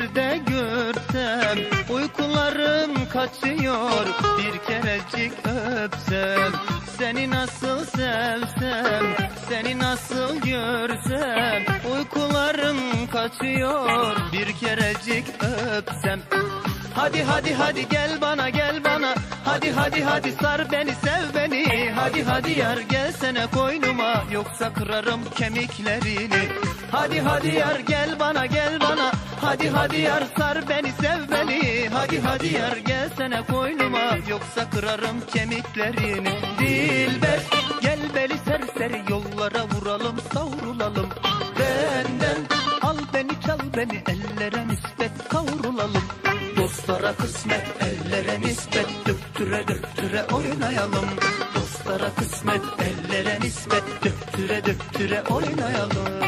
yerde görsem uykularım kaçıyor, bir kerecik öpsem. Seni nasıl sevsem, seni nasıl görsem uykularım kaçıyor, bir kerecik öpsem. Hadi hadi hadi gel bana gel bana, hadi hadi hadi sar beni sev beni. Hadi hadi yar gelsene koynuma, yoksa kırarım kemiklerini. Hadi hadi yar gel bana gel bana, hadi hadi yar sar beni sev beni. Hadi hadi yar gelsene koynuma, yoksa kırarım kemiklerini. Dilber gel beni serseri, yollara vuralım savrulalım. Benden al beni çal beni, ellere nispet kavrulalım. Dostlara kısmet, ellere nispet, döktüre döktüre oynayalım. Dostlara kısmet, ellere nispet, döktüre döktüre oynayalım.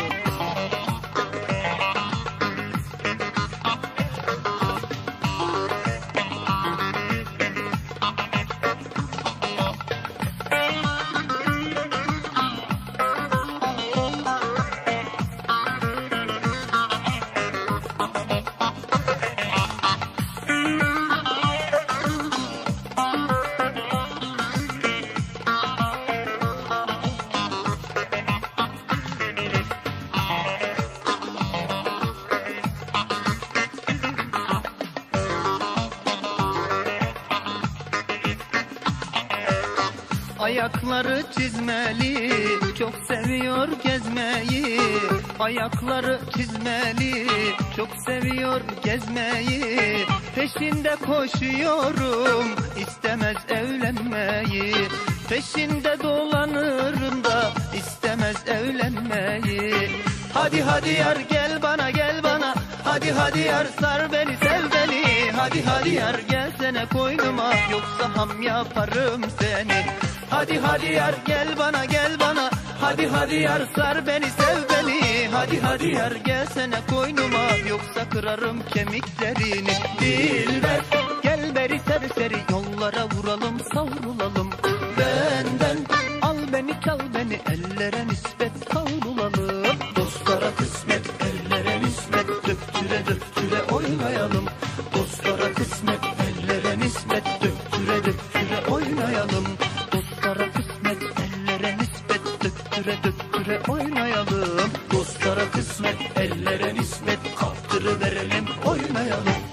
Ayakları çizmeli, çok seviyor gezmeyi. Ayakları çizmeli, çok seviyor gezmeyi. Peşinde koşuyorum, istemez evlenmeyi. Peşinde dolanırım da istemez evlenmeyi. Hadi hadi yar gel bana gel bana, hadi hadi yar sar beni sev beni. Hadi hadi yar gelsene koynuma, yoksa ham yaparım seni. Hadi hadi yar gel bana gel bana, hadi hadi yar sar beni sev beni. Hadi hadi yar gelsene koynuma, yoksa kırarım kemiklerini. Dilber gel beri serseri, yollara vuralım savrulalım. Benden al beni çal beni, ellere nispet kavrulalım. Dostlara kısmet, ellere nispet, döktüre döktüre oynayalım. Dostlara kısmet, ellere nispet, döktüre döktüre oynayalım. Dostlara kısmet, ellere nispet, döktüre döktüre oynayalım. Dostlara kısmet, ellere nispet, kaptırıverelim, oynayalım.